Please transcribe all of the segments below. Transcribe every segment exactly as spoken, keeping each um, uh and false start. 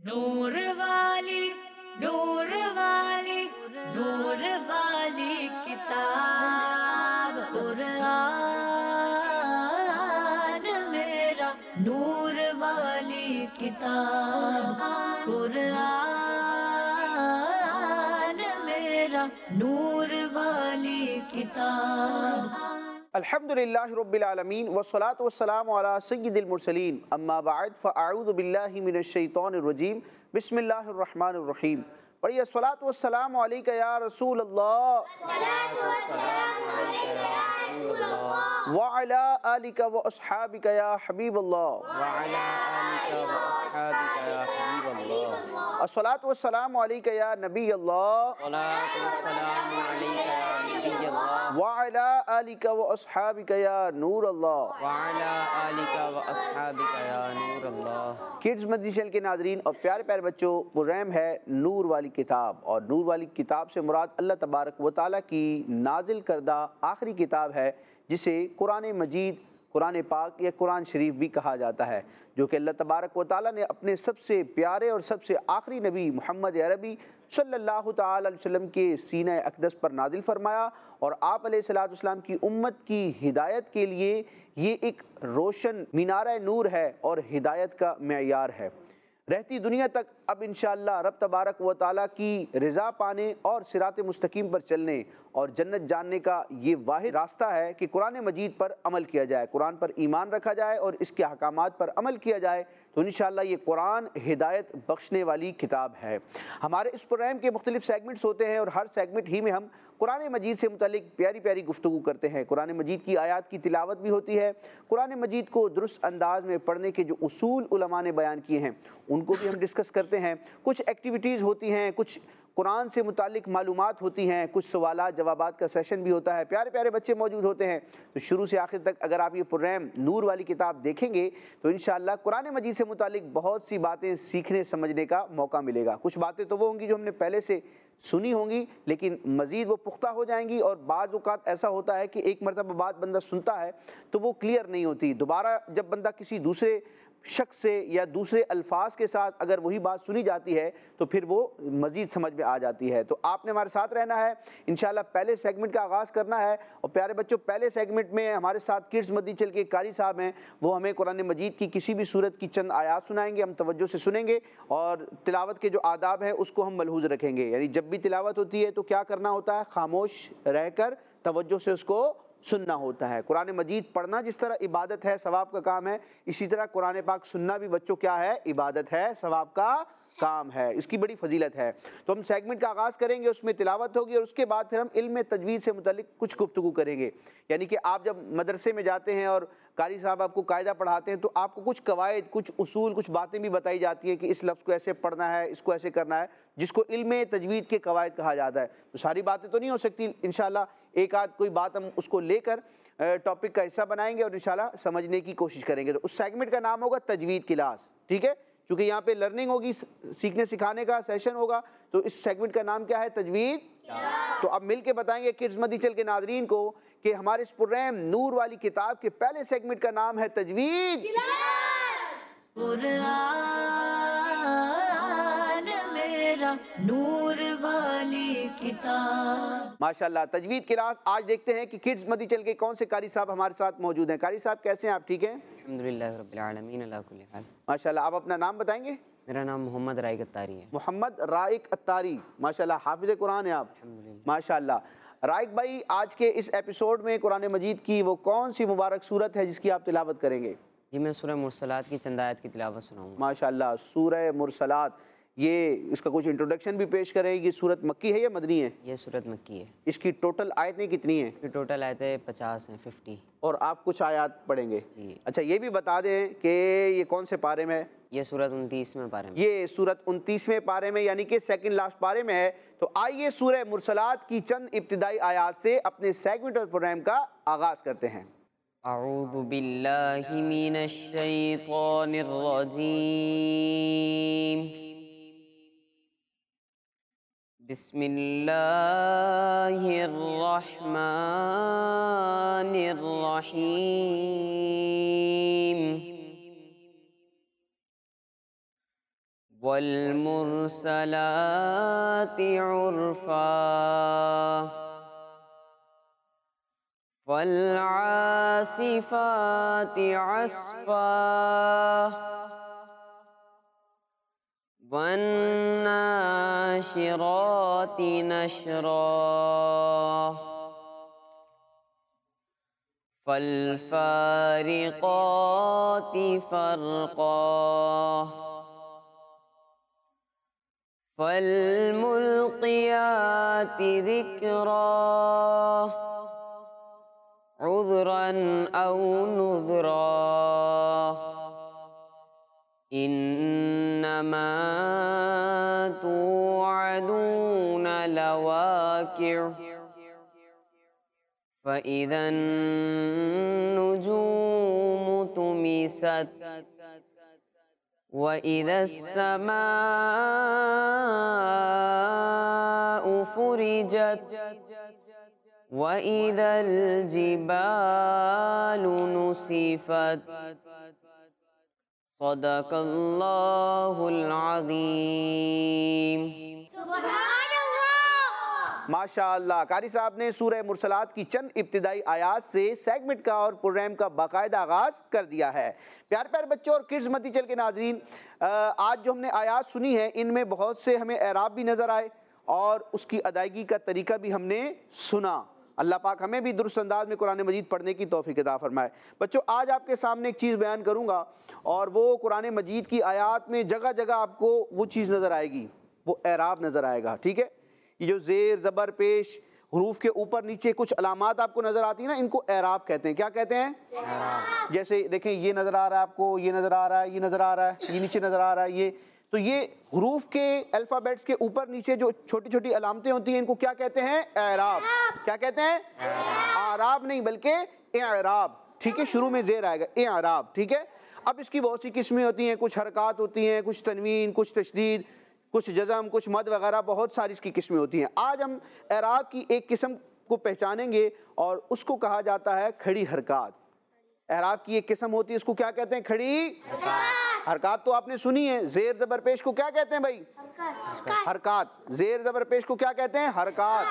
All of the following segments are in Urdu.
نور والی نور والی نور والی کتاب قرآن میرا نور والی کتاب قرآن میرا نور والی کتاب. الحمد للہ رب العالمین والصلاة والسلام علی سید المرسلین اما بعد فاعوذ باللہ من الشیطان الرجیم بسم اللہ الرحمن الرحیم. پڑھیے الصلاة والسلام علیکہ یا رسول اللہ وعلی آلکہ واصحابکہ یا حبیب اللہ. الصلاة والسلام علیکہ یا نبی اللہ وعلی آلکہ واصحابکہ یا نور اللہ. کڈز مدنی چینل کے ناظرین اور پیارے پیارے بچوں، پروگرام ہے نور والی کتاب، اور نور والی کتاب سے مراد اللہ تبارک و تعالیٰ کی نازل کردہ آخری کتاب ہے، جسے قرآن مجید، قرآن پاک یا قرآن شریف بھی کہا جاتا ہے، جو کہ اللہ تبارک و تعالیٰ نے اپنے سب سے پیارے اور سب سے آخری نبی محمد عربی صلی اللہ تعالیٰ علیہ وسلم کے سینہ اقدس پر نازل فرمایا، اور آپ علیہ الصلوۃ والسلام کی امت کی ہدایت کے لیے یہ ایک روشن مینارہ نور ہے اور ہدایت کا معیار ہے. رہتی دنیا تک اب انشاءاللہ رب تبارک و تعالیٰ کی رضا پانے اور صراط مستقیم پر چلنے اور جنت جاننے کا یہ واحد راستہ ہے کہ قرآن مجید پر عمل کیا جائے، قرآن پر ایمان رکھا جائے اور اس کے احکامات پر عمل کیا جائے. تو انشاءاللہ یہ قرآن ہدایت بخشنے والی کتاب ہے. ہمارے اس پروگرام کے مختلف سیگمنٹس ہوتے ہیں، اور ہر سیگمنٹ ہی میں ہم قرآن مجید سے متعلق پیاری پیاری گفتگو کرتے ہیں. قرآن مجید کی آیات کی تلاوت بھی ہوتی ہے. قرآن مجید کو درست انداز میں پڑھنے کے جو اصول علماء نے بیان کیے ہیں ان کو بھی ہم ڈسکس کرتے ہیں. کچھ ایکٹیویٹیز ہوتی ہیں، کچھ قرآن سے متعلق معلومات ہوتی ہیں، کچھ سوالات جوابات کا سیشن بھی ہوتا ہے. پیارے پیارے بچے موجود ہوتے ہیں. تو شروع سے آخر تک اگر آپ یہ پروگرام نور والی کتاب دیکھیں گے تو انشاءاللہ قرآن مجید سے متعلق بہت سی باتیں سیکھنے سمجھنے کا موقع ملے گا. کچھ باتیں تو وہ ہوں گی جو ہم نے پہلے سے سنی ہوں گی، لیکن مزید وہ پختہ ہو جائیں گی. اور بعض اوقات ایسا ہوتا ہے کہ ایک مرتبہ بات بندہ سنتا ہے تو وہ کلیئر نہیں ہوتی. دوبارہ جب بندہ کسی دوسرے شخص سے یا دوسرے الفاظ کے ساتھ اگر وہی بات سنی جاتی ہے تو پھر وہ مزید سمجھ میں آ جاتی ہے. تو آپ نے ہمارے ساتھ رہنا ہے انشاءاللہ. پہلے سیگمنٹ کا آغاز کرنا ہے. اور پیارے بچوں، پہلے سیگمنٹ میں ہمارے ساتھ کڈز مدنی چینل کے قاری صاحب ہیں، وہ ہمیں قرآن مجید کی کسی بھی سورت کی چند آیات سنائیں گے. ہم توجہ سے سنیں گے اور تلاوت کے جو آداب ہیں اس کو ہم ملحوظ رکھیں گے. یعنی جب بھی تلاوت ہوتی ہے تو کیا کرنا ہوتا ہے؟ خاموش رہ کر توجہ سے اس کو سننا ہوتا ہے. قرآن مجید پڑھنا جس طرح عبادت ہے، ثواب کا کام ہے، اسی طرح قرآن پاک سننا بھی بچوں کیا ہے؟ عبادت ہے، ثواب کا کام ہے، اس کی بڑی فضیلت ہے. تو ہم سیگمنٹ کا آغاز کریں گے، اس میں تلاوت ہوگی، اور اس کے بعد پھر ہم علم تجوید سے متعلق کچھ گفتگو کریں گے. یعنی کہ آپ جب مدرسے میں جاتے ہیں اور قاری صاحب آپ کو قاعدہ پڑھاتے ہیں تو آپ کو کچھ قواعد، کچھ اصول، کچھ باتیں بھی بتائی جاتی ہیں کہ اس لفظ کو ایسے پڑھنا ہے، اس کو ایسے کرنا ہے، جس کو علم تجوید کے قواعد کہا جاتا ہے. تو ساری باتیں تو نہیں ہو سکتی، انشاءاللہ ایک آدھ کوئی بات ہم اس کو لے کر ٹاپک کا حصہ بنائیں گے اور انشاءاللہ سمجھنے کی کوشش کریں گے. تو اس سیگمنٹ کا نام ہوگا تجوید کلاس. ٹھیک ہے؟ چونکہ یہاں پہ لرننگ ہوگی، سیکھنے سکھانے کا سیشن ہوگا، تو اس سیگمنٹ کا نام کیا ہے؟ تجوید. تو اب مل کے بتائیں گے کڈز مدنی چینل کے ناظرین کو کہ ہمارے اس پروگرام نور والی کتاب کے پہلے سیگمنٹ کا نام ہے تجوید قرآن میرا نور والی کتاب. ماشاءاللہ. تجوید کلاس آج دیکھتے ہیں کہ کڈز مدنی چینل کے کون سے قاری صاحب ہمارے ساتھ موجود ہیں. قاری صاحب کیسے ہیں آپ؟ ٹھیک ہیں؟ الحمدللہ رب العالمین علی کل حال. ماشاءاللہ. آپ اپنا نام بتائیں گے؟ میرا نام محمد رائق اتاری ہے. محمد رائق اتاری. ماشاءاللہ. حافظ قرآن ہیں آپ؟ الحمدللہ. ماشاءاللہ. رائق بھائی، آج کے اس ایپیسوڈ میں قرآن مجید کی وہ کون سی مبارک صورت ہے جس کی آپ تلاوت کریں گے؟ جی میں سورہ مرسلات کی چند آیت کی تلاوت سناؤں گا. ماشاءاللہ. سورہ مرسلات، یہ اس کا کچھ انٹروڈکشن بھی پیش کریں. یہ سورت مکی ہے یا مدنی ہے؟ یہ سورت مکی ہے. اس کی ٹوٹل آیتیں کتنی ہیں؟ اس کی ٹوٹل آیتیں پچاس ہیں، ففٹی. اور آپ کچھ آیات پڑھیں گے؟ جی. اچھا یہ بھی بتا دیں کہ یہ کون سے پارے میں ہے؟ یہ سورت انتیسویں پارے میں. یہ سورت انتیسویں پارے میں، یعنی کہ سیکنڈ لاسٹ پارے میں ہے. تو آئیے سورہ مرسلات کی چند ابتدائی آیات سے اپنے سیگمنٹ اور پروگرام کا آغاز کرتے ہیں. اعوذ باللہ من الشیطان الرجیم. بسم اللہ الرحمن الرحیم. والمرسلات عرفا فالعاصفات عصفا والناشرات نشرا فالفارقات فرقا فالملقيات ذكرا عذرا أو نذرا إنما توعدون لواقع فإذا النجوم طمست وإذا السماء فرجت وإذا الجبال نصفت صدق اللہ العظیم۔ ماشاءاللہ، قاری صاحب نے سورہ مرسلات کی چند ابتدائی آیات سے سیگمنٹ کا اور پروگرام کا باقاعدہ آغاز کر دیا ہے۔ پیار پیار بچوں اور کڈز مدی چل کے ناظرین، آج جو ہم نے آیات سنی ہیں ان میں بہت سے ہمیں اعراب بھی نظر آئے اور اس کی ادائیگی کا طریقہ بھی ہم نے سنا۔ اللہ پاک ہمیں بھی درست انداز میں قرآن مجید پڑھنے کی توفیق عطا فرمائے۔ بچوں، آج آپ کے سامنے ایک چیز بیان کروں گا اور وہ قرآن مجید کی آیات میں جگہ جگہ آپ کو وہ چیز نظر آئے گی، وہ اعراب نظر آئے گا، ٹھیک ہے؟ یہ جو زیر زبر پیش حروف کے اوپر نیچے کچھ علامات آپ کو نظر آتی ہیں نا، ان کو اعراب کہتے ہیں۔ کیا کہتے ہیں؟ اعراب۔ جیسے دیکھیں یہ نظر آ رہا ہے آپ کو، یہ نظر آ رہا ہے، یہ نظر آ رہا ہے، یہ نیچے نظر آ رہا ہے، یہ تو یہ حروف کے الفابیٹس کے اوپر نیچے جو چھوٹی چھوٹی علامتیں ہوتی ہیں ان کو کیا کہتے ہیں؟ اعراب۔ کیا کہتے ہیں؟ اعراب نہیں بلکہ اعراب، ٹھیک ہے؟ شروع میں زیر آئے گا، اعراب، ٹھیک ہے؟ اب اس کی بہت سی قسمیں ہوتی ہیں، کچھ حرکات ہوتی ہیں، کچھ تنوین، کچھ تشدید، کچھ جزم، کچھ مد وغیرہ، بہت ساری اس کی قسمیں ہوتی ہیں۔ آج ہم اعراب کی ایک قسم کو پہچانیں گے اور اس کو کہا جاتا ہے کھڑی حرکات۔ اعراب کی ایک قسم ہوتی ہے، اس کو کیا کہتے ہیں؟ کھڑی حرکات۔ حرکات تو آپ نے سنی ہے، زیر زبر پیش کو کیا کہتے ہیں بھائی؟ حرکات۔ زیر زبر پیش کو کیا کہتے ہیں؟ حرکات۔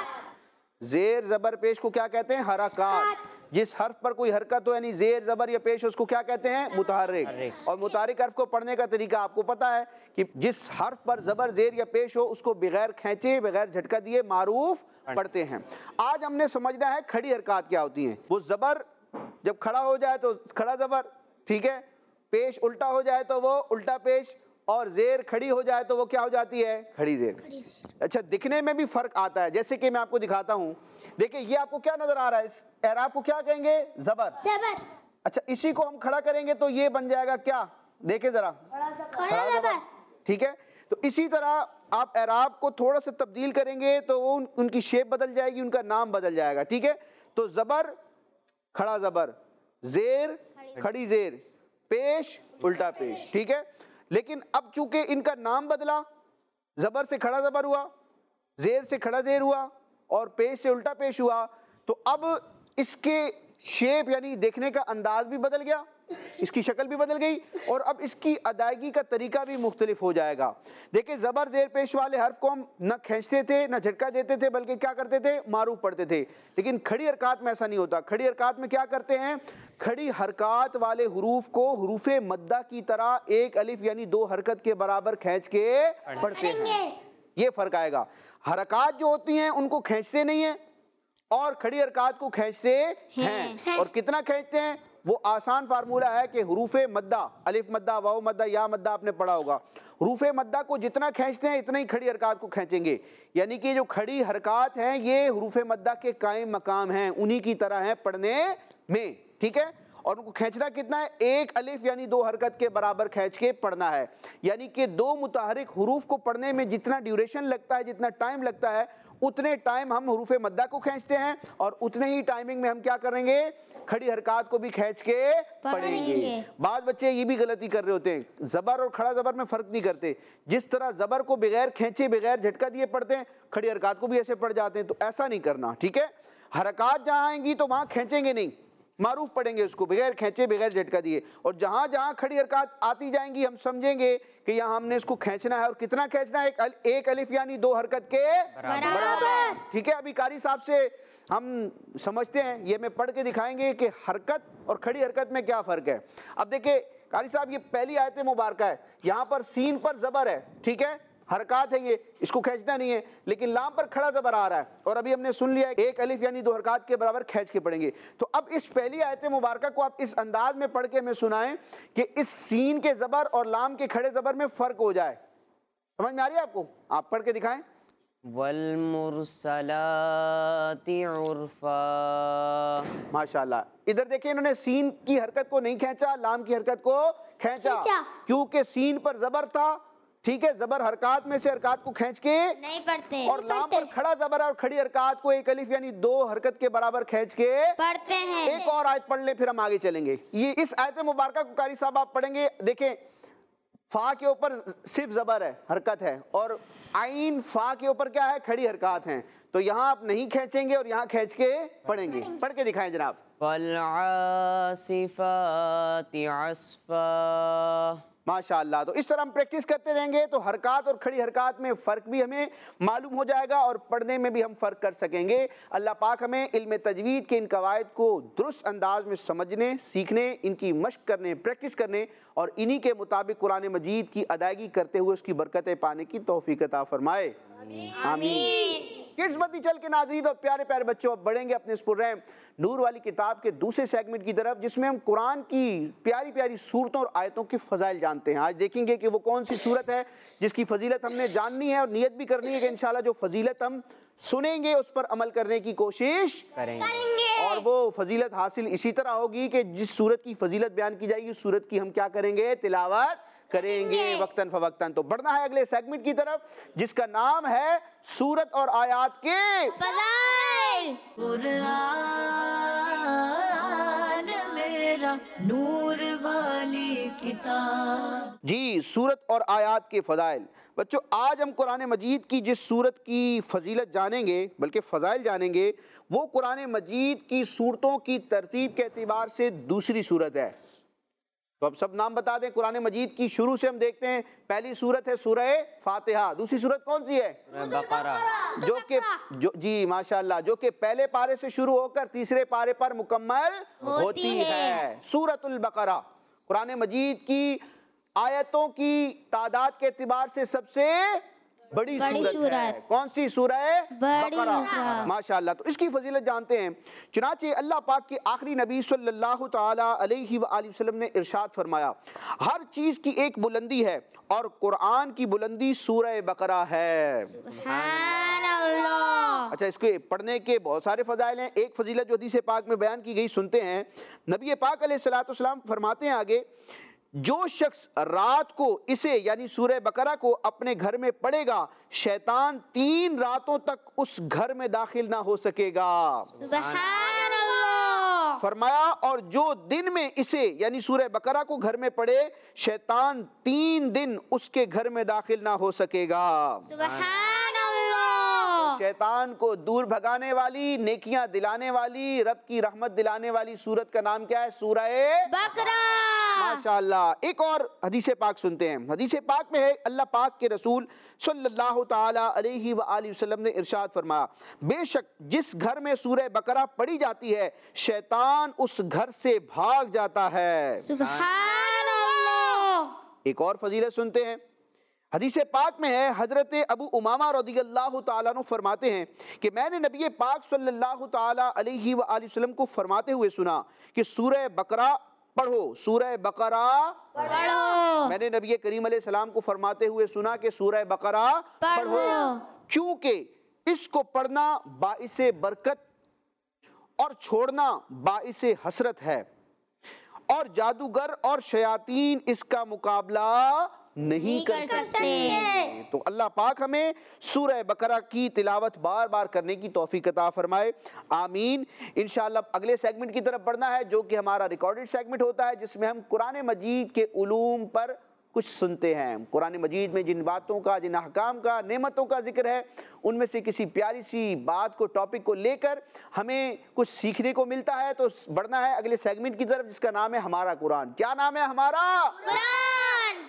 زیر زبر پیش کو کیا کہتے ہیں؟ حرکات۔ جس حرف پر کوئی حرکت ہو یعنی زیر زبر یا پیش، اس کو کیا کہتے ہیں؟ متحرک۔ اور متحرک حرف کو پڑھنے کا طریقہ آپ کو پتا ہے کہ جس حرف پر زبر زیر یا پیش ہو اس کو بغیر کھینچے بغیر جھٹکا دیے معروف پڑھتے ہیں۔ آج ہم نے سمجھنا ہے کھڑی حرکات کیا ہوتی ہیں۔ وہ زبر جب کھڑا ہو جائے تو کھڑا زبر، ٹھیک ہے؟ پیش الٹا ہو جائے تو وہ الٹا پیش، اور زیر کھڑی ہو جائے تو وہ کیا ہو جاتی ہے؟ کھڑی زیر۔ اچھا، دکھنے میں بھی فرق آتا ہے، جیسے کہ میں آپ کو دکھاتا ہوں۔ دیکھیں یہ آپ کو کیا نظر آ رہا ہے؟ اس اعراب کو کیا کہیں گے؟ زبر۔ زبر۔ اچھا، اسی کو ہم کھڑا کریں گے تو یہ بن جائے گا کیا؟ دیکھیں ذرا، کھڑا زبر، ٹھیک ہے؟ تو اسی طرح آپ اعراب کو تھوڑا سا تبدیل کریں گے تو وہ ان کی شیپ بدل جائے گی، ان کا نام بدل جائے گا، ٹھیک ہے؟ تو زبر کھڑا زبر، زیر کھڑی زیر، پیش الٹا پیش، ٹھیک ہے؟ لیکن اب چونکہ ان کا نام بدلا، زبر سے کھڑا زبر ہوا، زیر سے کھڑا زیر ہوا اور پیش سے الٹا پیش ہوا، تو اب اس کے شیپ یعنی دیکھنے کا انداز بھی بدل گیا، اس کی شکل بھی بدل گئی، اور اب اس کی ادائیگی کا طریقہ بھی مختلف ہو جائے گا۔ دیکھیں زبر زیر پیش والے حرف کو ہم نہ کھینچتے تھے نہ جھٹکا دیتے تھے، بلکہ کیا کرتے تھے؟ معروف پڑھتے تھے۔ لیکن کھڑی حرکات میں ایسا نہیں ہوتا۔ کھڑی حرکات میں کیا کرتے ہیں؟ کھڑی حرکات والے حروف کو حروف مدہ کی طرح ایک الف یعنی دو حرکت کے برابر کھینچ کے پڑھتے ہیں۔ یہ فرق آئے گا۔ حرکات جو ہوتی ہیں ان کو کھینچتے نہیں ہیں اور کھڑی حرکات کو کھینچتے ہیں۔ اور کتنا کھینچتے ہیں؟ وہ آسان فارمولہ ہے کہ حروف مدہ، الف مدہ، واو مدہ، یا مدہ آپ نے پڑھا ہوگا، حروف مدہ کو جتنا کھینچتے ہیں اتنا ہی کھڑی حرکات کو کھینچیں گے۔ یعنی کہ جو کھڑی حرکات ہیں یہ حروف مدہ کے قائم مقام ہیں، انہی کی طرح ہیں پڑھنے میں، ٹھیک ہے؟ اور ان کو کھینچنا کتنا ہے؟ ایک الف یعنی دو حرکت کے برابر کھینچ کے پڑھنا ہے۔ یعنی کہ دو متحرک حروف کو پڑھنے میں جتنا ڈیوریشن لگتا ہے، جتنا ٹائم لگتا ہے، اتنے ٹائم ہم حروف مدہ کو کھینچتے ہیں اور اتنے ہی ٹائمنگ میں ہم کیا کریں گے؟ کھڑی حرکات کو بھی کھینچ کے پڑھیں گے۔ بعض بچے یہ بھی غلطی کر رہے ہوتے ہیں، زبر اور کھڑا زبر میں فرق نہیں کرتے۔ جس طرح زبر کو بغیر کھینچے بغیر جھٹکا دیے پڑھتے ہیں، کھڑی حرکات کو بھی ایسے پڑھ جاتے ہیں، تو ایسا نہیں کرنا، ٹھیک ہے؟ حرکات جہاں آئیں گی تو وہاں کھینچیں گے نہیں، معروف پڑھیں گے اس کو بغیر کھینچے بغیر جھٹکا دیے، اور جہاں جہاں کھڑی حرکات آتی جائیں گی ہم سمجھیں گے کہ یہاں ہم نے اس کو کھینچنا ہے، اور کتنا کھینچنا ہے؟ ایک ایک الف یعنی دو حرکت کے برابر۔ ٹھیک ہے، ابھی قاری صاحب سے ہم سمجھتے ہیں، یہ میں پڑھ کے دکھائیں گے کہ حرکت اور کھڑی حرکت میں کیا فرق ہے۔ اب دیکھیں قاری صاحب، یہ پہلی آیت مبارکہ ہے، یہاں پر سین پر زبر ہے، ٹھیک ہے، حرکات ہے، یہ اس کو کھینچنا نہیں ہے، لیکن لام پر کھڑا زبر آ رہا ہے، اور ابھی ہم نے سن لیا ایک الف یعنی دو حرکات کے برابر کھینچ کے پڑھیں گے۔ تو اب اس پہلی آیت مبارکہ کو آپ اس انداز میں پڑھ کے ہمیں سنائیں کہ اس سین کے زبر اور لام کے کھڑے زبر میں فرق ہو جائے۔ سمجھ میں آ رہی ہے آپ کو؟ آپ پڑھ کے دکھائیں۔ والمرسلات عرفا۔ ماشاءاللہ، ادھر دیکھیں انہوں نے سین کی حرکت کو نہیں کھینچا، لام کی حرکت کو کھینچا، کیونکہ سین پر زبر تھا، ٹھیک ہے، زبر حرکات میں سے حرکات کو کھینچ کے نہیں پڑھتے، اور لام پر کھڑا زبر اور کھڑی حرکات کو ایک الف یعنی دو حرکت کے برابر کھینچ کے پڑھتے ہیں۔ ایک اور آیت پڑھ لیں پھر ہم آگے چلیں گے۔ یہ اس آیت مبارکہ کو قاری صاحب آپ پڑھیں گے، دیکھیں فا کے اوپر صرف زبر ہے، حرکت ہے، اور عین فا کے اوپر کیا ہے؟ کھڑی حرکات ہیں، تو یہاں آپ نہیں کھینچیں گے اور یہاں کھینچ کے پڑھیں گے۔ پڑھ کے دکھائیں جناب۔ فالعاصفات عصفا۔ ماشاءاللہ، تو اس طرح ہم پریکٹس کرتے رہیں گے تو حرکات اور کھڑی حرکات میں فرق بھی ہمیں معلوم ہو جائے گا، اور پڑھنے میں بھی ہم فرق کر سکیں گے۔ اللہ پاک ہمیں علم تجوید کے ان قواعد کو درست انداز میں سمجھنے، سیکھنے، ان کی مشق کرنے، پریکٹس کرنے، اور انہی کے مطابق قرآن مجید کی ادائیگی کرتے ہوئے اس کی برکتیں پانے کی توفیق عطا فرمائے، آمین۔ کڈز مدی چل کے ناظرین اور پیارے پیارے بچوں، اب بڑھیں گے اپنے اس پروگرام نور والی کتاب کے دوسرے سیگمنٹ کی طرف، جس میں ہم قرآن کی پیاری پیاری صورتوں اور آیتوں کی فضائل جانتے ہیں۔ آج دیکھیں گے کہ وہ کون سی صورت ہے جس کی فضیلت ہم نے جاننی ہے، اور نیت بھی کرنی ہے کہ انشاءاللہ جو فضیلت ہم سنیں گے اس پر عمل کرنے کی کوشش کریں گے، اور وہ فضیلت حاصل اسی طرح ہوگی کہ جس صورت کی فضیلت بیان کی جائے گی اس صورت کی ہم کیا کریں گے؟ تلاوت کریں گے وقتاً فوقتاً۔ تو بڑھنا ہے اگلے سیگمنٹ کی طرف جس کا نام ہے سورت اور آیات کے فضائل۔ قرآن میرا نور والی کتاب۔ جی، سورت اور آیات کے فضائل۔ بچوں، آج ہم قرآن مجید کی جس سورت کی فضیلت جانیں گے، بلکہ فضائل جانیں گے، وہ قرآن مجید کی سورتوں کی ترتیب کے اعتبار سے دوسری سورت ہے۔ تو اب سب نام بتا دیں قرآن مجید کی۔ شروع سے ہم دیکھتے ہیں، پہلی سورت ہے سورہ فاتحہ، دوسری سورت کون سی ہے؟ بقرہ، جو کہ جو جی ماشاءاللہ جو کہ پہلے پارے سے شروع ہو کر تیسرے پارے پر مکمل ہوتی ہے۔ سورۃ البقرہ قرآن مجید کی آیتوں کی تعداد کے اعتبار سے سب سے بڑی سورت ہے۔ کون سی سورہ ہے؟ بقرہ، ماشاءاللہ۔ تو اس کی فضیلت جانتے ہیں۔ چنانچہ اللہ پاک کے آخری نبی صلی اللہ تعالی علیہ وآلہ وسلم نے ارشاد فرمایا، ہر چیز کی ایک بلندی ہے اور قرآن کی بلندی سورہ بقرہ ہے۔ سبحان اللہ۔ اچھا، اس کے پڑھنے کے بہت سارے فضائل ہیں۔ ایک فضیلت جو حدیث پاک میں بیان کی گئی سنتے ہیں۔ نبی پاک علیہ الصلوۃ والسلام فرماتے ہیں آگے، جو شخص رات کو اسے یعنی سورہ بقرہ کو اپنے گھر میں پڑھے گا، شیطان تین راتوں تک اس گھر میں داخل نہ ہو سکے گا۔ سبحان اللہ۔ فرمایا، اور جو دن میں اسے یعنی سورہ بقرہ کو گھر میں پڑھے، شیطان تین دن اس کے گھر میں داخل نہ ہو سکے گا۔ سبحان اللہ۔ شیطان کو دور بھگانے والی، نیکیاں دلانے والی، رب کی رحمت دلانے والی سورت کا نام کیا ہے؟ سورہ بقرہ۔ ماشاءاللہ۔ ایک اور حدیث پاک سنتے ہیں۔ حدیث پاک میں ہے، اللہ پاک کے رسول صلی اللہ تعالی علیہ وآلہ وسلم نے ارشاد فرمایا، بے شک جس گھر میں سورہ بقرہ پڑھی جاتی ہے، شیطان اس گھر سے بھاگ جاتا ہے۔ سبحان اللہ۔ ایک اور فضیلت سنتے ہیں۔ حدیث پاک میں ہے، حضرت ابو امامہ رضی اللہ تعالیٰ عنہ فرماتے ہیں کہ میں نے نبی پاک صلی اللہ تعالیٰ علیہ وآلہ وسلم کو فرماتے ہوئے سنا کہ سورہ بقرہ پڑھو، سورہ بقرہ پڑھو۔ میں نے نبی کریم علیہ السلام کو فرماتے ہوئے سنا کہ سورہ بقرہ پڑھو، کیونکہ اس کو پڑھنا باعث برکت اور چھوڑنا باعث حسرت ہے، اور جادوگر اور شیاطین اس کا مقابلہ نہیں کر سکتے۔ تو اللہ پاک ہمیں سورہ بقرہ کی تلاوت بار بار کرنے کی توفیق عطا فرمائے، آمین۔ انشاءاللہ اگلے سیگمنٹ کی طرف بڑھنا ہے، جو کہ ہمارا ریکارڈڈ سیگمنٹ ہوتا ہے، جس میں ہم قرآن مجید کے علوم پر کچھ سنتے ہیں۔ قرآن مجید میں جن باتوں کا، جن احکام کا، نعمتوں کا ذکر ہے، ان میں سے کسی پیاری سی بات کو، ٹاپک کو لے کر ہمیں کچھ سیکھنے کو ملتا ہے۔ تو بڑھنا ہے اگلے سیگمنٹ کی طرف جس کا نام ہے ہمارا قرآن۔ کیا نام ہے ہمارا؟ قرآن۔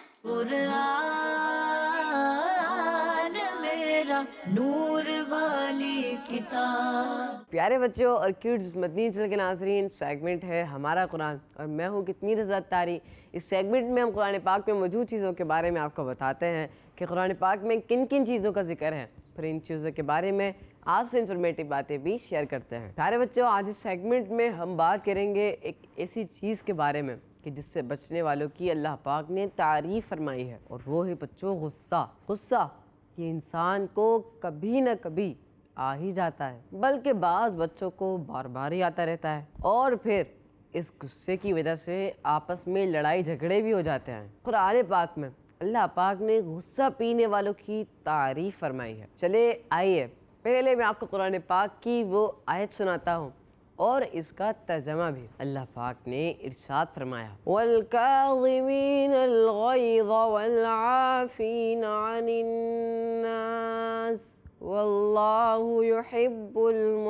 قرآن میرا نور والی کتاب۔ پیارے بچوں اور کڈز، مدنی چینل کے ناظرین، سیگمنٹ ہے ہمارا قرآن اور میں ہوں کتنی رضا تاری۔ اس سیگمنٹ میں ہم قرآن پاک میں موجود چیزوں کے بارے میں آپ کو بتاتے ہیں کہ قرآن پاک میں کن کن چیزوں کا ذکر ہے، پھر ان چیزوں کے بارے میں آپ سے انفارمیٹیو باتیں بھی شیئر کرتے ہیں۔ پیارے بچوں، آج اس سیگمنٹ میں ہم بات کریں گے ایک ایسی چیز کے بارے میں کہ جس سے بچنے والوں کی اللہ پاک نے تعریف فرمائی ہے، اور وہ ہے بچوں غصہ۔ غصہ یہ انسان کو کبھی نہ کبھی آ ہی جاتا ہے، بلکہ بعض بچوں کو بار بار ہی آتا رہتا ہے، اور پھر اس غصے کی وجہ سے آپس میں لڑائی جھگڑے بھی ہو جاتے ہیں۔ قرآن پاک میں اللہ پاک نے غصہ پینے والوں کی تعریف فرمائی ہے۔ چلے آئیے پہلے میں آپ کو قرآن پاک کی وہ آیت سناتا ہوں اور اس کا ترجمہ بھی۔ اللہ پاک نے ارشاد فرمایا، وَالْكَاظِمِينَ الْغَيْظَ وَالْعَافِينَ عَنِ النَّاسِ وَاللَّهُ يُحِبُّ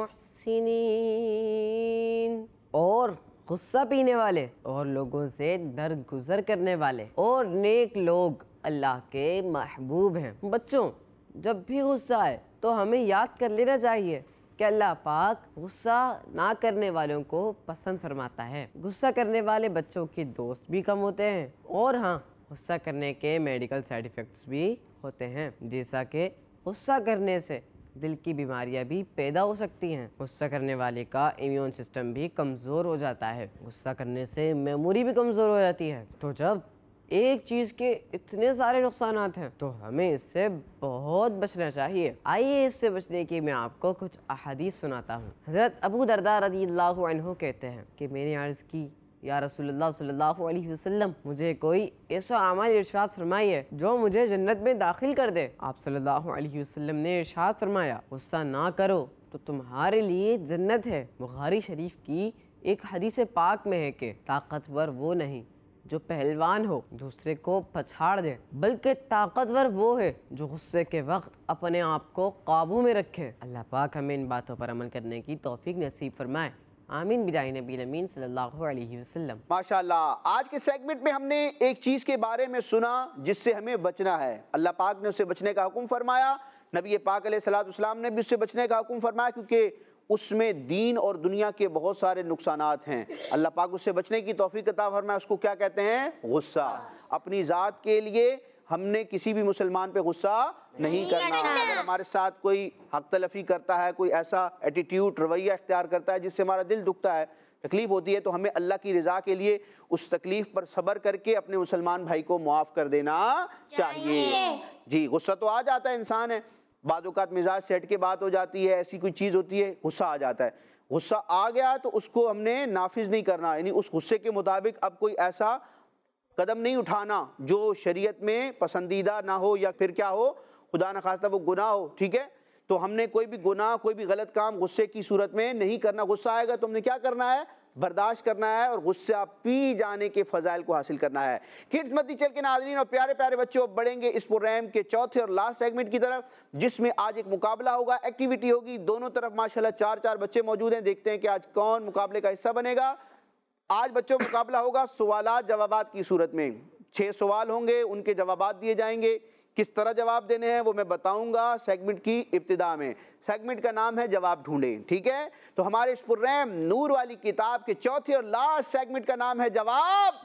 الْمُحْسِنِينَ، اور غصہ پینے والے اور لوگوں سے درگزر کرنے والے اور نیک لوگ اللہ کے محبوب ہیں۔ بچوں، جب بھی غصہ آئے تو ہمیں یاد کر لینا چاہیے کہ اللہ پاک غصہ نہ کرنے والوں کو پسند فرماتا ہے۔ غصہ کرنے والے بچوں کے دوست بھی کم ہوتے ہیں، اور ہاں، غصہ کرنے کے میڈیکل سائیڈ ایفیکٹس بھی ہوتے ہیں، جیسا کہ غصہ کرنے سے دل کی بیماریاں بھی پیدا ہو سکتی ہیں، غصہ کرنے والے کا امیون سسٹم بھی کمزور ہو جاتا ہے، غصہ کرنے سے میموری بھی کمزور ہو جاتی ہے۔ تو جب ایک چیز کے اتنے سارے نقصانات ہیں تو ہمیں اس سے بہت بچنا چاہیے۔ آئیے اس سے بچنے کی میں آپ کو کچھ احادیث سناتا ہوں۔ حضرت ابو درداء رضی اللہ عنہ کہتے ہیں کہ میں نے عرض کی، یا رسول اللہ صلی اللہ علیہ وسلم، مجھے کوئی ایسا عمل ارشاد فرمائیے جو مجھے جنت میں داخل کر دے۔ آپ صلی اللہ علیہ وسلم نے ارشاد فرمایا، غصہ نہ کرو تو تمہارے لیے جنت ہے۔ بخاری شریف کی ایک حدیث پاک میں ہے کہ طاقتور وہ نہیں جو پہلوان ہو دوسرے کو پچھاڑ دے، بلکہ طاقتور وہ ہے جو غصے کے وقت اپنے آپ کو قابو میں رکھے۔ اللہ پاک ہمیں ان باتوں پر عمل کرنے کی توفیق نصیب فرمائے، آمین بجاہ نبی امین صلی اللہ علیہ وسلم۔ ماشاءاللہ، آج کے سیگمنٹ میں ہم نے ایک چیز کے بارے میں سنا جس سے ہمیں بچنا ہے۔ اللہ پاک نے اسے بچنے کا حکم فرمایا، نبی پاک علیہ الصلوۃ والسلام نے بھی اس سے بچنے کا حکم فرمایا، کیونکہ اس میں دین اور دنیا کے بہت سارے نقصانات ہیں۔ اللہ پاک اس سے بچنے کی توفیق عطا فرمائے۔ اس کو کیا کہتے ہیں؟ غصہ۔ اپنی ذات کے لیے ہم نے کسی بھی مسلمان پہ غصہ نہیں کرنا۔ اگر ہمارے ساتھ کوئی حق تلفی کرتا ہے، کوئی ایسا ایٹیٹیوڈ، رویہ اختیار کرتا ہے جس سے ہمارا دل دکھتا ہے، تکلیف ہوتی ہے، تو ہمیں اللہ کی رضا کے لیے اس تکلیف پر صبر کر کے اپنے مسلمان بھائی کو معاف کر دینا چاہیے۔ جی، غصہ تو آ جاتا ہے، انسان ہے، بعض اوقات مزاج سیٹ کے بات ہو جاتی ہے، ایسی کوئی چیز ہوتی ہے، غصہ آ جاتا ہے۔ غصہ آ گیا تو اس کو ہم نے نافذ نہیں کرنا، یعنی اس غصے کے مطابق اب کوئی ایسا قدم نہیں اٹھانا جو شریعت میں پسندیدہ نہ ہو، یا پھر کیا ہو، خدا نخواستہ وہ گناہ ہو، ٹھیک ہے؟ تو ہم نے کوئی بھی گناہ، کوئی بھی غلط کام غصے کی صورت میں نہیں کرنا۔ غصہ آئے گا تو ہم نے کیا کرنا ہے؟ برداشت کرنا ہے، اور غصہ پی جانے کے فضائل کو حاصل کرنا ہے۔ کڈز مدنی چینل کے ناظرین اور پیارے پیارے بچوں، بڑھیں گے اس پروگرام کے چوتھے اور لاسٹ سیگمنٹ کی طرف، جس میں آج ایک مقابلہ ہوگا، ایکٹیویٹی ہوگی۔ دونوں طرف ماشاءاللہ چار چار بچے موجود ہیں، دیکھتے ہیں کہ آج کون مقابلے کا حصہ بنے گا۔ آج بچوں مقابلہ ہوگا سوالات جوابات کی صورت میں۔ چھ سوال ہوں گے، ان کے جوابات دیے جائیں گے۔ کس طرح جواب دینے ہیں وہ میں بتاؤں گا سیگمنٹ کی ابتدا میں۔ سیگمنٹ کا نام ہے جواب ڈھونڈیں، ٹھیک ہے؟ تو ہمارے اس پروگرام نور والی کتاب کے چوتھے اور لاسٹ سیگمنٹ کا نام ہے جواب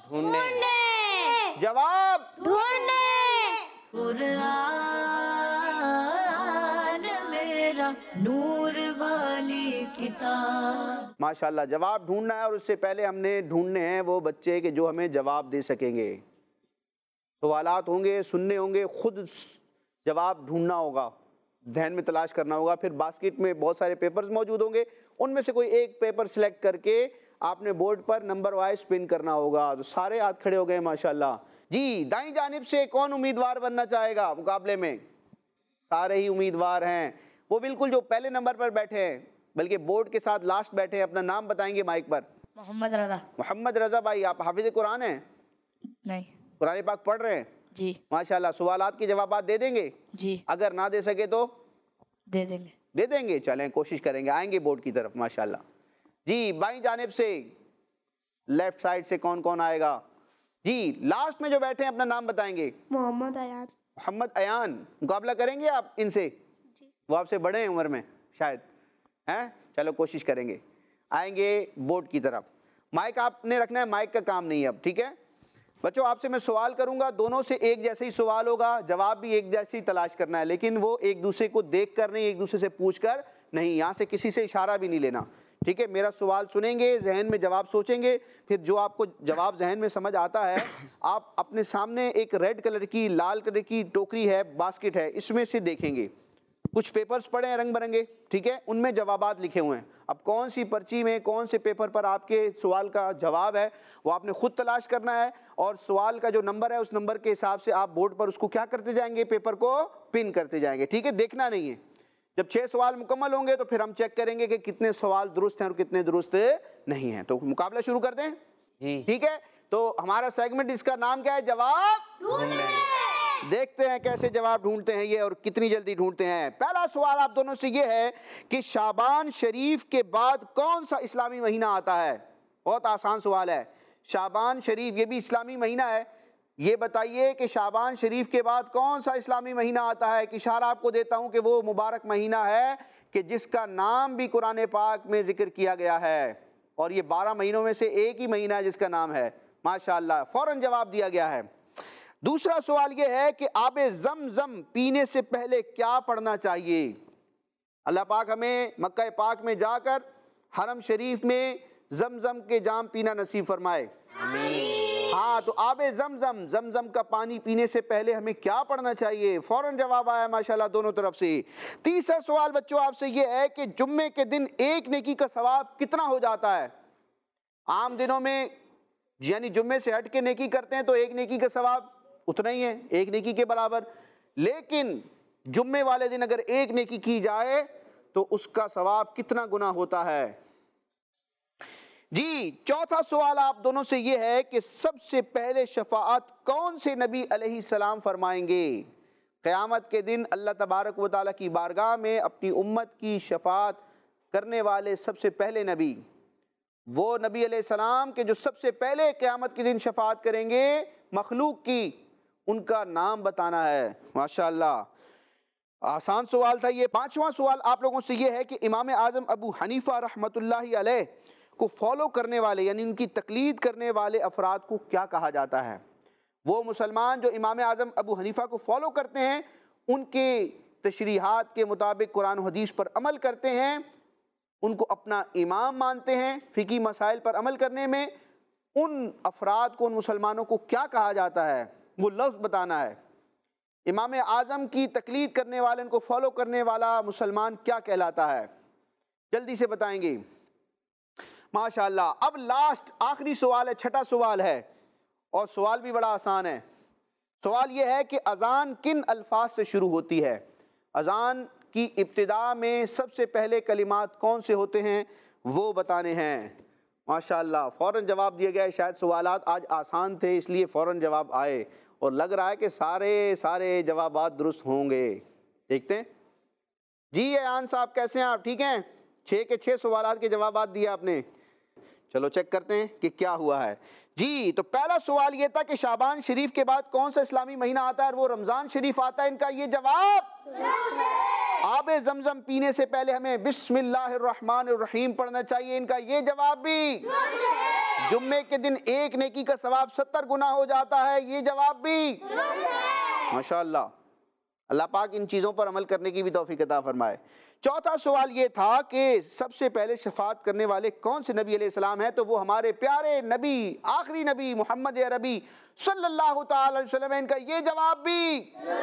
ڈھونڈیں۔ جواب ڈھونڈیں۔ قرآن میرا نور والی کتاب۔ ماشاءاللہ، جواب ڈھونڈنا ہے، اور اس سے پہلے ہم نے ڈھونڈنے ہیں وہ بچے کہ جو ہمیں جواب دے سکیں گے۔ سوالات ہوں گے، سننے ہوں گے، خود جواب ڈھونڈنا ہوگا، ذہن میں تلاش کرنا ہوگا۔ پھر باسکٹ میں بہت سارے پیپرز موجود ہوں گے، ان میں سے کوئی ایک پیپر سلیکٹ کر کے آپ نے بورڈ پر نمبر وائز پن کرنا ہوگا۔ تو سارے ہاتھ کھڑے ہو گئے ماشاءاللہ۔ جی، دائیں جانب سے کون امیدوار بننا چاہے گا مقابلے میں؟ سارے ہی امیدوار ہیں، وہ بالکل جو پہلے نمبر پر بیٹھے ہیں، بلکہ بورڈ کے ساتھ لاسٹ بیٹھے ہیں۔ اپنا نام بتائیں گے مائک پر۔ محمد رضا۔ محمد رضا بھائی، آپ حافظ قرآن ہیں؟ نہیں۔ قرآن پاک پڑھ رہے ہیں؟ جی ماشاءاللہ. سوالات کے جوابات دے دیں گے؟ جی اگر نہ دے سکے تو دے دیں گے. دے دیں گے. چلیں کوشش کریں گے. آئیں گے بورڈ کی طرف. ماشاءاللہ. جی بائیں جانب سے لیفٹ سائڈ سے کون کون آئے گا؟ جی لاسٹ میں جو بیٹھے ہیں اپنا نام بتائیں گے. محمد ایان. محمد ایان. مقابلہ کریں گے آپ ان سے؟ وہ آپ سے بڑے ہیں عمر میں شاید ہیں. چلو کوشش کریں گے. آئیں گے بورڈ کی طرف. مائک آپ نے رکھنا ہے, مائک کا کام نہیں ہے اب. ٹھیک ہے بچوں, آپ سے میں سوال کروں گا, دونوں سے ایک جیسے ہی سوال ہوگا, جواب بھی ایک جیسے ہی تلاش کرنا ہے, لیکن وہ ایک دوسرے کو دیکھ کر نہیں, ایک دوسرے سے پوچھ کر نہیں. یہاں سے کسی سے اشارہ بھی نہیں لینا. ٹھیک ہے, میرا سوال سنیں گے, ذہن میں جواب سوچیں گے, پھر جو آپ کو جواب ذہن میں سمجھ آتا ہے آپ اپنے سامنے ایک ریڈ کلر کی, لال کلر کی ٹوکری ہے, باسکٹ ہے, اس میں سے دیکھیں گے. کچھ پیپرز پڑے ہیں رنگ برنگے, ٹھیک ہے, ان میں جوابات لکھے ہوئے ہیں. اب کون سی پرچی میں کون سے پیپر پر آپ کے سوال کا جواب ہے وہ آپ نے خود تلاش کرنا ہے, اور سوال کا جو نمبر ہے اس نمبر کے حساب سے آپ بورڈ پر اس کو کیا کرتے جائیں گے, پیپر کو پن کرتے جائیں گے. ٹھیک ہے, دیکھنا نہیں ہے. جب چھ سوال مکمل ہوں گے تو پھر ہم چیک کریں گے کہ کتنے سوال درست ہیں اور کتنے درست نہیں ہیں. تو مقابلہ شروع کر دیں. جی ٹھیک ہے, تو ہمارا سیگمنٹ اس کا نام کیا ہے؟ جواب. دیکھتے ہیں کیسے جواب ڈھونڈتے ہیں یہ اور کتنی جلدی ڈھونڈتے ہیں. پہلا سوال آپ دونوں سے یہ ہے کہ شعبان شریف کے بعد کون سا اسلامی مہینہ آتا ہے؟ بہت آسان سوال ہے. شعبان شریف یہ بھی اسلامی مہینہ ہے, یہ بتائیے کہ شعبان شریف کے بعد کون سا اسلامی مہینہ آتا ہے؟ ایک اشارہ آپ کو دیتا ہوں کہ وہ مبارک مہینہ ہے کہ جس کا نام بھی قرآن پاک میں ذکر کیا گیا ہے, اور یہ بارہ مہینوں میں سے ایک ہی مہینہ ہے جس کا نام ہے. ماشاءاللہ, فوراً جواب دیا گیا ہے. دوسرا سوال یہ ہے کہ آب زمزم پینے سے پہلے کیا پڑھنا چاہیے؟ اللہ پاک ہمیں مکہ پاک میں جا کر حرم شریف میں زمزم کے جام پینا نصیب فرمائے. ہاں, تو آب زمزم, زمزم کا پانی پینے سے پہلے ہمیں کیا پڑھنا چاہیے؟ فوراً جواب آیا ماشاءاللہ دونوں طرف سے. تیسرا سوال بچوں آپ سے یہ ہے کہ جمعے کے دن ایک نیکی کا ثواب کتنا ہو جاتا ہے؟ عام دنوں میں یعنی جمعے سے ہٹ کے نیکی کرتے ہیں تو ایک نیکی کا ثواب اتنا ہی ہے, ایک نیکی کے برابر, لیکن جمعے والے دن اگر ایک نیکی کی جائے تو اس کا ثواب کتنا گنا ہوتا ہے؟ جی چوتھا سوال آپ دونوں سے یہ ہے کہ سب سے پہلے شفاعت کون سے نبی علیہ السلام فرمائیں گے؟ قیامت کے دن اللہ تبارک و تعالیٰ کی بارگاہ میں اپنی امت کی شفاعت کرنے والے سب سے پہلے نبی, وہ نبی علیہ السلام کے جو سب سے پہلے قیامت کے دن شفاعت کریں گے مخلوق کی, ان کا نام بتانا ہے. ماشاءاللہ آسان سوال تھا یہ. پانچواں سوال آپ لوگوں سے یہ ہے کہ امام اعظم ابو حنیفہ رحمۃ اللہ علیہ کو فالو کرنے والے یعنی ان کی تقلید کرنے والے افراد کو کیا کہا جاتا ہے؟ وہ مسلمان جو امام اعظم ابو حنیفہ کو فالو کرتے ہیں, ان کے تشریحات کے مطابق قرآن و حدیث پر عمل کرتے ہیں, ان کو اپنا امام مانتے ہیں فقہی مسائل پر عمل کرنے میں, ان افراد کو, ان مسلمانوں کو کیا کہا جاتا ہے؟ وہ لفظ بتانا ہے. امام اعظم کی تقلید کرنے والے, ان کو فالو کرنے والا مسلمان کیا کہلاتا ہے؟ جلدی سے بتائیں گے. ماشاءاللہ. اب لاسٹ آخری سوال ہے, چھٹا سوال ہے, اور سوال بھی بڑا آسان ہے. سوال یہ ہے کہ اذان کن الفاظ سے شروع ہوتی ہے؟ اذان کی ابتدا میں سب سے پہلے کلمات کون سے ہوتے ہیں وہ بتانے ہیں. ماشاءاللہ فوراً جواب دیا گیا ہے. شاید سوالات آج آسان تھے اس لیے فوراً جواب آئے, اور لگ رہا ہے کہ سارے سارے جوابات درست ہوں گے. دیکھتے ہیں. جی ایان صاحب کیسے ہیں آپ؟ ٹھیک ہیں؟ چھ کے چھ سوالات کے جوابات دیے آپ نے. چلو چیک کرتے ہیں کہ کیا ہوا ہے. جی تو پہلا سوال یہ تھا کہ شعبان شریف کے بعد کون سا اسلامی مہینہ آتا ہے, اور وہ رمضان شریف آتا ہے. ان کا یہ جواب, آب زمزم پینے سے پہلے ہمیں بسم اللہ الرحمن الرحیم پڑھنا چاہیے. ان کا یہ جواب بھی, جمعے کے دن ایک نیکی کا ثواب ستر گنا ہو جاتا ہے. یہ جواب بھی ماشاءاللہ. اللہ پاک ان چیزوں پر عمل کرنے کی بھی توفیق عطا فرمائے. چوتھا سوال یہ تھا کہ سب سے پہلے شفاعت کرنے والے کون سے نبی علیہ السلام ہیں؟ تو وہ ہمارے پیارے نبی, آخری نبی محمد عربی صلی اللہ تعالی علیہ وسلم. ان کا یہ جواب بھی,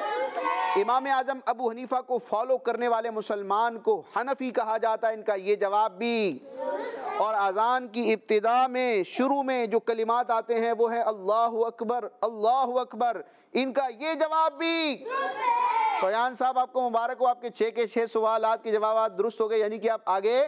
امام اعظم ابو حنیفہ کو فالو کرنے والے مسلمان کو حنفی کہا جاتا ہے. ان کا یہ جواب بھی, اور اذان کی ابتدا میں شروع میں جو کلمات آتے ہیں وہ ہے اللہ اکبر اللہ اکبر. ان کا یہ جواب بھی. تو ایان صاحب آپ کو مبارک ہو, آپ کے چھ کے چھ سوالات کے جوابات درست ہو گئے, یعنی کہ آپ آگے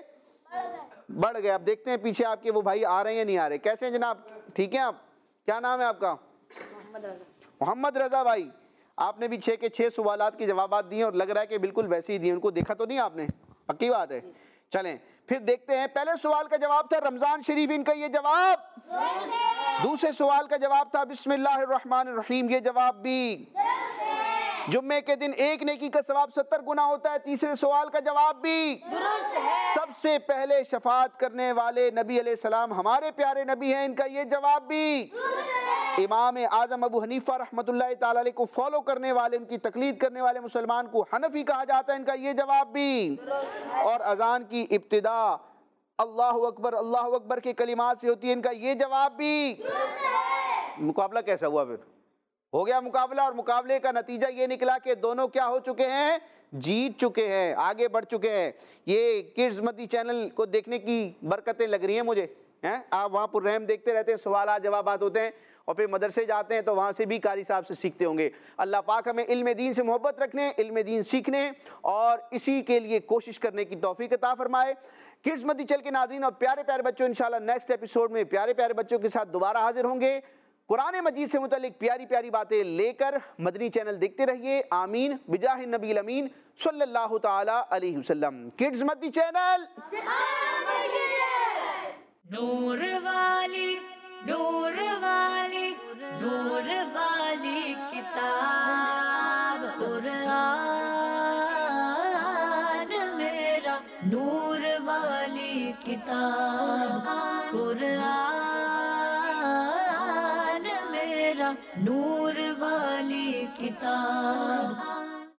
بڑھ گئے. اب دیکھتے ہیں پیچھے آپ کے وہ بھائی آ رہے ہیں یا نہیں آ رہے. کیسے ہیں جناب؟ ٹھیک ہیں آپ؟ کیا نام ہے آپ کا؟ محمد رضا بھائی آپ نے بھی چھ کے چھ سوالات کے جوابات دیے اور لگ رہا ہے کہ بالکل ویسے ہی دیے, ان کو دیکھا تو نہیں آپ نے؟ پکی بات ہے. چلیں پھر دیکھتے ہیں. پہلے سوال کا جواب تھا رمضان شریف, ان کا یہ جواب. دوسرے سوال کا جواب تھا بسم اللہ الرحمن الرحیم, یہ جواب بھی. جمعے کے دن ایک نیکی کا ثواب ستر گنا ہوتا ہے, تیسرے سوال کا جواب بھی. سب سے پہلے شفاعت کرنے والے نبی علیہ السلام ہمارے پیارے نبی ہیں, ان کا یہ جواب بھی. امام اعظم ابو حنیفہ رحمۃ اللہ تعالی علیہ کو فالو کرنے والے, ان کی تقلید کرنے والے مسلمان کو حنفی کہا جاتا ہے, ان کا یہ جواب بھی. اور اذان کی ابتدا اللہ اکبر اللہ اکبر کے کلمات سے ہوتی ہے, ان کا یہ جواب بھی. مقابلہ کیسا ہوا؟ پھر ہو گیا مقابلہ, اور مقابلے کا نتیجہ یہ نکلا کہ دونوں کیا ہو چکے ہیں؟ جیت چکے ہیں, آگے بڑھ چکے ہیں. یہ کڈز مدی چینل کو دیکھنے کی برکتیں لگ رہی ہیں مجھے. آپ وہاں پر رحم دیکھتے رہتے ہیں, سوالات جوابات ہوتے ہیں, اور پھر مدرسے جاتے ہیں تو وہاں سے بھی قاری صاحب سے سیکھتے ہوں گے. اللہ پاک ہمیں علم دین سے محبت رکھنے, علم دین سیکھنے اور اسی کے لیے کوشش کرنے کی توفیق عطا فرمائے. کڈز مدی چینل کے ناظرین اور پیارے پیارے بچوں, انشاءاللہ نیکسٹ ایپیسوڈ میں پیارے پیارے بچوں کے ساتھ دوبارہ حاضر ہوں گے. قرآن مجید سے متعلق پیاری پیاری باتیں لے کر مدنی چینل دیکھتے رہیے. آمین بجاہ النبی الامین صلی اللہ تعالی علیہ وسلم. کڈز مدنی چینل, نور والی نور والی نور والی کتاب قرآن میرا, نور والی کتاب قرآن میرا, نور والی کتاب